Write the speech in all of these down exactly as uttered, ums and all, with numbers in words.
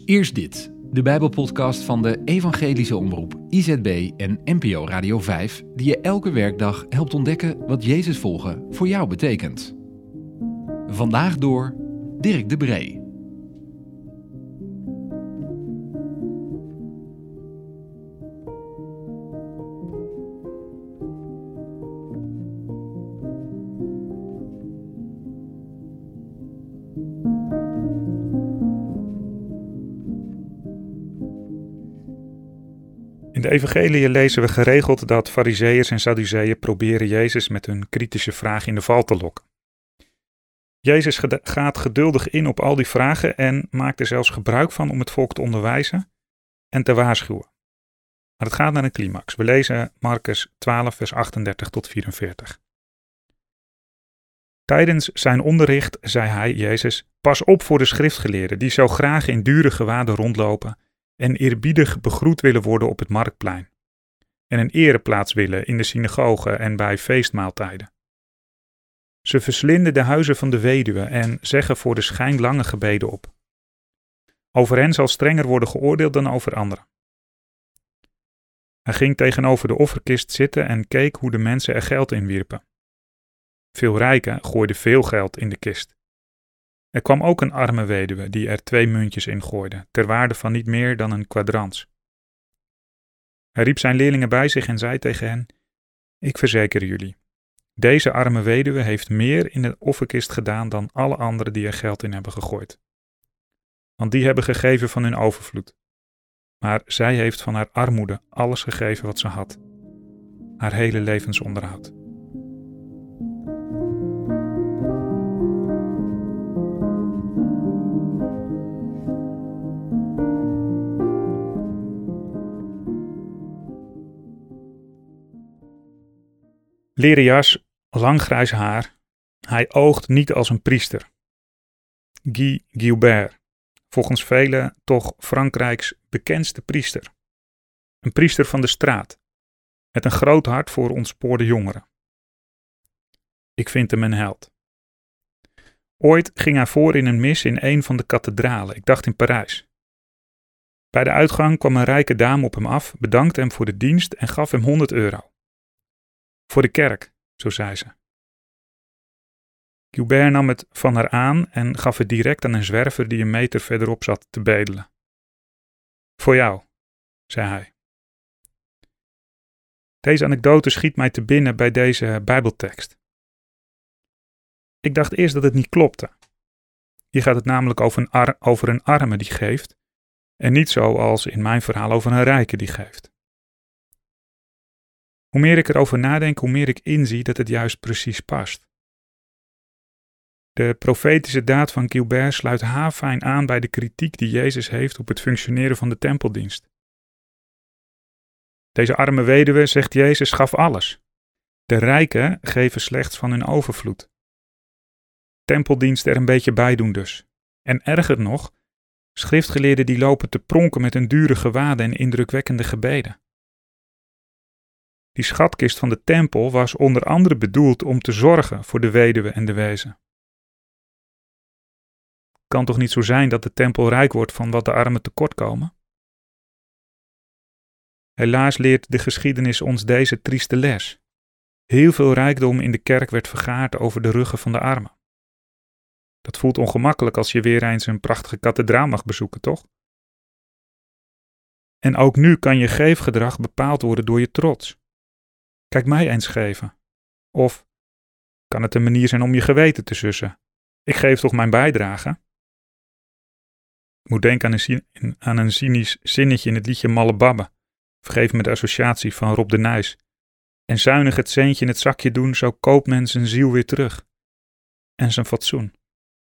Eerst dit, de Bijbelpodcast van de Evangelische Omroep, I Z B en N P O Radio vijf, die je elke werkdag helpt ontdekken wat Jezus volgen voor jou betekent. Vandaag door Dirk de Bree. In de evangeliën lezen we geregeld dat Farizeeërs en Sadduceeën proberen Jezus met hun kritische vragen in de val te lokken. Jezus gaat geduldig in op al die vragen en maakt er zelfs gebruik van om het volk te onderwijzen en te waarschuwen. Maar het gaat naar een climax. We lezen Marcus twaalf vers achtendertig tot vierenveertig. Tijdens zijn onderricht zei hij, Jezus, pas op voor de schriftgeleerden die zo graag in dure gewaden rondlopen en eerbiedig begroet willen worden op het marktplein, en een ereplaats willen in de synagogen en bij feestmaaltijden. Ze verslinden de huizen van de weduwe en zeggen voor de schijn lange gebeden op. Over hen zal strenger worden geoordeeld dan over anderen. Hij ging tegenover de offerkist zitten en keek hoe de mensen er geld in wierpen. Veel rijken gooiden veel geld in de kist. Er kwam ook een arme weduwe die er twee muntjes in gooide, ter waarde van niet meer dan een kwadrans. Hij riep zijn leerlingen bij zich en zei tegen hen, ik verzeker jullie, deze arme weduwe heeft meer in de offerkist gedaan dan alle anderen die er geld in hebben gegooid. Want die hebben gegeven van hun overvloed. Maar zij heeft van haar armoede alles gegeven wat ze had. Haar hele levensonderhoud. Leren jas, lang grijs haar. Hij oogt niet als een priester. Guy Gilbert, volgens velen toch Frankrijks bekendste priester. Een priester van de straat, met een groot hart voor ontspoorde jongeren. Ik vind hem een held. Ooit ging hij voor in een mis in een van de kathedralen, ik dacht in Parijs. Bij de uitgang kwam een rijke dame op hem af, bedankte hem voor de dienst en gaf hem honderd euro. Voor de kerk, zo zei ze. Gilbert nam het van haar aan en gaf het direct aan een zwerver die een meter verderop zat te bedelen. Voor jou, zei hij. Deze anekdote schiet mij te binnen bij deze Bijbeltekst. Ik dacht eerst dat het niet klopte. Hier gaat het namelijk over een, ar- over een arme die geeft en niet zoals in mijn verhaal over een rijke die geeft. Hoe meer ik erover nadenk, hoe meer ik inzie dat het juist precies past. De profetische daad van Gilbert sluit haarfijn aan bij de kritiek die Jezus heeft op het functioneren van de tempeldienst. Deze arme weduwe, zegt Jezus, gaf alles. De rijken geven slechts van hun overvloed. Tempeldienst er een beetje bij doen dus. En erger nog, schriftgeleerden die lopen te pronken met hun dure gewaden en indrukwekkende gebeden. Die schatkist van de tempel was onder andere bedoeld om te zorgen voor de weduwe en de wezen. Het kan toch niet zo zijn dat de tempel rijk wordt van wat de armen tekortkomen? Helaas leert de geschiedenis ons deze trieste les. Heel veel rijkdom in de kerk werd vergaard over de ruggen van de armen. Dat voelt ongemakkelijk als je weer eens een prachtige kathedraal mag bezoeken, toch? En ook nu kan je geefgedrag bepaald worden door je trots. Kijk mij eens geven. Of kan het een manier zijn om je geweten te sussen? Ik geef toch mijn bijdrage? Ik moet denken aan een, aan een cynisch zinnetje in het liedje Malle Babbe. Vergeef me de associatie van Rob de Nijs. En zuinig het centje in het zakje doen, zo koopt men zijn ziel weer terug. En zijn fatsoen.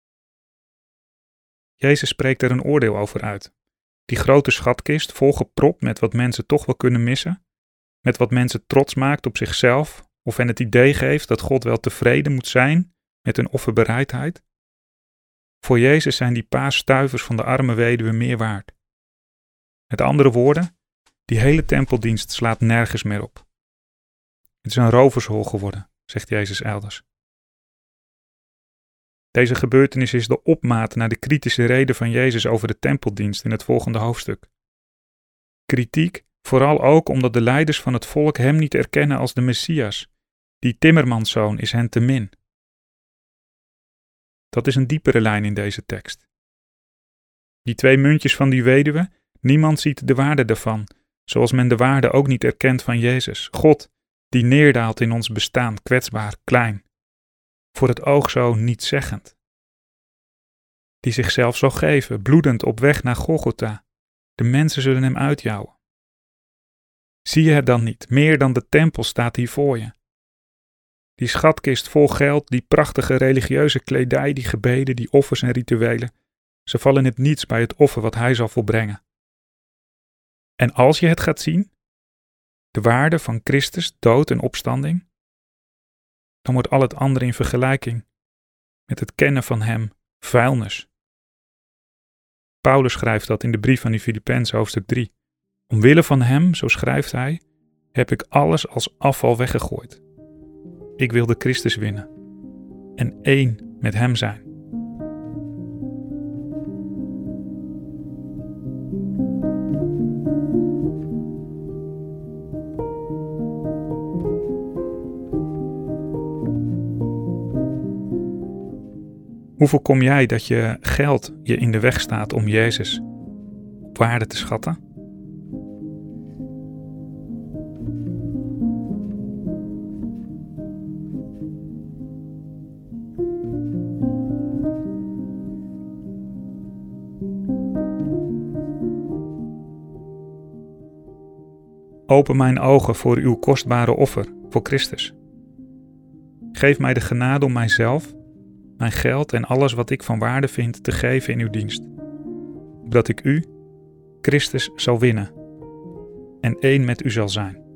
Jezus spreekt er een oordeel over uit. Die grote schatkist, volgepropt met wat mensen toch wel kunnen missen. Met wat mensen trots maakt op zichzelf, of hen het idee geeft dat God wel tevreden moet zijn met hun offerbereidheid. Voor Jezus zijn die paar stuivers van de arme weduwe meer waard. Met andere woorden, die hele tempeldienst slaat nergens meer op. Het is een rovershol geworden, zegt Jezus elders. Deze gebeurtenis is de opmaat naar de kritische reden van Jezus over de tempeldienst in het volgende hoofdstuk. Kritiek, vooral ook omdat de leiders van het volk hem niet erkennen als de Messias. Die timmermanszoon is hen te min. Dat is een diepere lijn in deze tekst. Die twee muntjes van die weduwe, niemand ziet de waarde daarvan, zoals men de waarde ook niet erkent van Jezus, God, die neerdaalt in ons bestaan, kwetsbaar, klein, voor het oog zo nietszeggend. Die zichzelf zal geven, bloedend op weg naar Golgotha. De mensen zullen hem uitjouwen. Zie je het dan niet? Meer dan de tempel staat hier voor je. Die schatkist vol geld, die prachtige religieuze kledij, die gebeden, die offers en rituelen, ze vallen in het niets bij het offer wat hij zal volbrengen. En als je het gaat zien, de waarde van Christus, dood en opstanding, dan wordt al het andere in vergelijking met het kennen van hem vuilnis. Paulus schrijft dat in de brief aan de Filippenzen hoofdstuk drie. Omwille van hem, zo schrijft hij, heb ik alles als afval weggegooid. Ik wilde Christus winnen en één met hem zijn. Hoe voorkom jij dat je geld je in de weg staat om Jezus op waarde te schatten? Open mijn ogen voor uw kostbare offer, voor Christus. Geef mij de genade om mijzelf, mijn geld en alles wat ik van waarde vind te geven in uw dienst. Opdat ik u, Christus, zal winnen en één met u zal zijn.